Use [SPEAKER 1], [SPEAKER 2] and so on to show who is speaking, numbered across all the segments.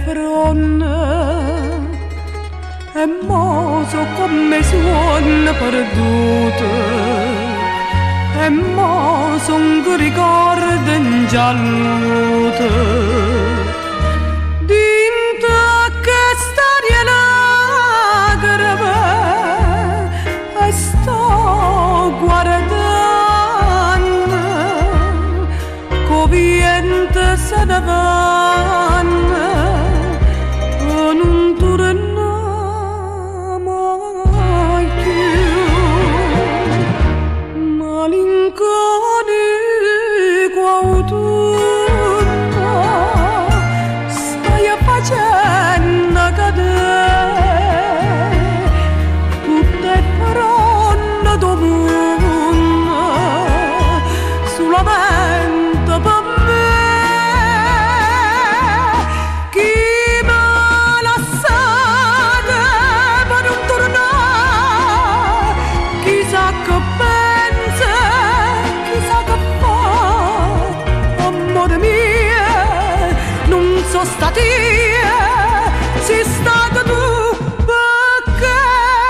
[SPEAKER 1] fronte e mo so come suona perduto e mo son che ricordo in gialluto dinto che storia lagrime e sto guardando co vento se ne vanno e non torna mai più malinconico autunno stai facendo cadere tutte le parole del mondo solamente per me chi mi ha lasciato per non tornare chissà che pensa chissà che fa amore mio non so stata io sei stata tu perché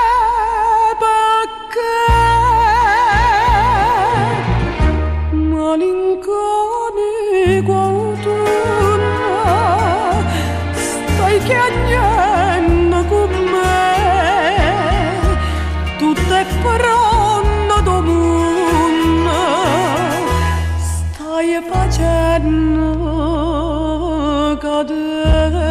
[SPEAKER 1] malinconico autunno stai chiagnando con me tutte le parole del mondo stai facendo cadere.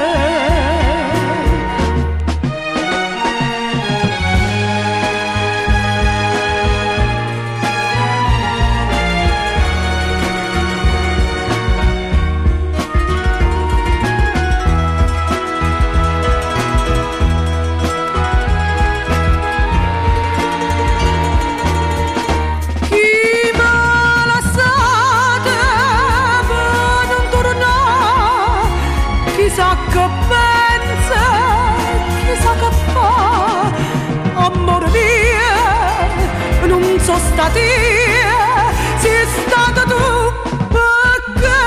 [SPEAKER 1] Chi mi ha lasciato per non tornare chissà che pensa chissà che fa amore mio non so stata io sei stata tu perché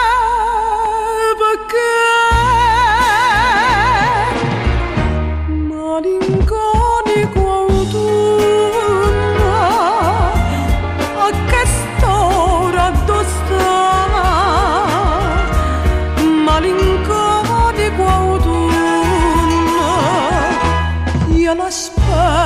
[SPEAKER 1] malinconico autunno a che storia addossa malinconico autunno io l'aspetto